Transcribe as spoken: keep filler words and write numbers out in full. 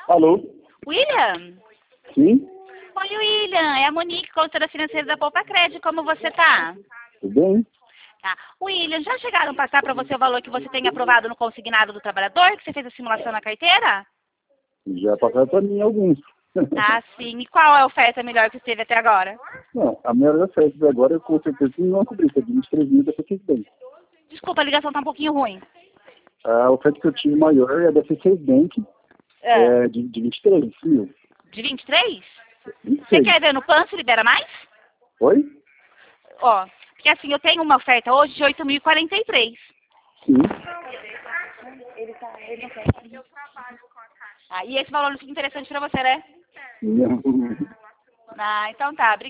Alô? William? Sim? Oi, William. É a Monique, consultora financeira da Poupa Crédito. Como você tá? Tudo bem? Tá. William, já chegaram a passar para você o valor que você tem aprovado no consignado do trabalhador, que você fez a simulação na carteira? Já passaram para mim alguns. Ah, sim. E qual é a oferta melhor que teve até agora? Não, a melhor oferta de agora eu com certeza não cobri, é de vinte e três mil da C seis Bank. Desculpa, a ligação tá um pouquinho ruim. A oferta que eu tive maior é da C seis Bank, É. é de, de vinte e três mil. De vinte e três? vinte e Você seis. quer ver no P A N se libera mais? Oi? Ó, porque assim, eu tenho uma oferta hoje de oito mil e quarenta e três. Sim. Ele tá, ele não quer. Ah, e esse valor não fica interessante pra você, né? Não. Ah, então tá.